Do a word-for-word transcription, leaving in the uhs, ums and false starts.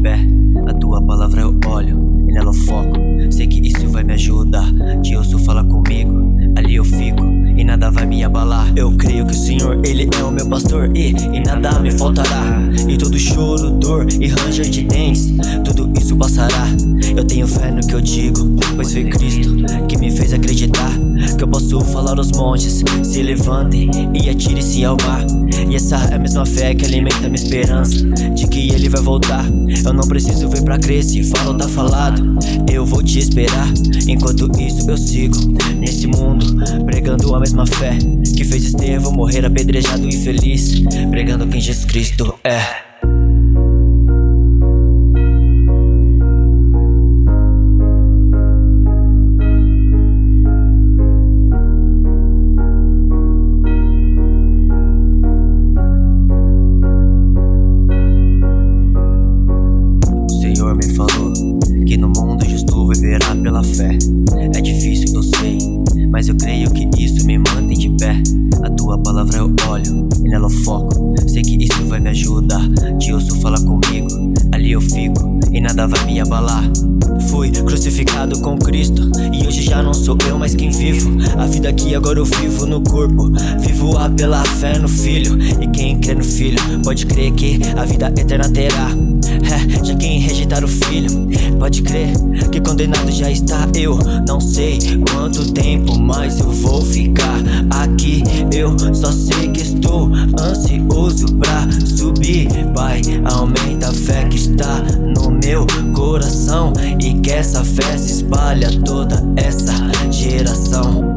pé. A tua palavra eu olho e nela eu foco. Sei que isso vai me ajudar. Te ouço falar comigo, ali eu fico e nada vai me abalar. Eu creio que o Senhor, Ele é o meu pastor e, e nada me faltará. E todo choro, dor e ranger de dentes, tudo isso passará. Eu tenho fé no que eu digo, pois foi Cristo que me fez acreditar que eu posso falar aos montes, se levantem e atirem-se ao mar. E essa é a mesma fé que alimenta minha esperança de que Ele vai voltar. Eu não preciso ver pra crer, se fala ou tá falado, eu vou te esperar. Enquanto isso eu sigo nesse mundo, pregando a mesma fé que fez Estevão morrer apedrejado e feliz, pregando quem Jesus Cristo é. Me falou que no mundo justo viverá pela fé. É difícil, eu sei, mas eu creio que isso me mantém de pé. A tua palavra eu olho e nela eu foco. Sei que isso vai me ajudar. Te ouço falar comigo, ali eu fico e nada vai me abalar. Fui crucificado com Cristo e hoje já não sou eu mais quem vivo. A vida aqui agora eu vivo no corpo, vivo a pela fé no Filho. E quem crê no Filho pode crer que a vida eterna terá. É, já quem rejeitar o Filho pode crer que condenado já está. Eu não sei quanto tempo mais eu vou ficar aqui. Eu só sei que estou ansioso pra subir. Pai, aumenta a fé que está no meu coração e que essa fé se espalhe a toda essa geração.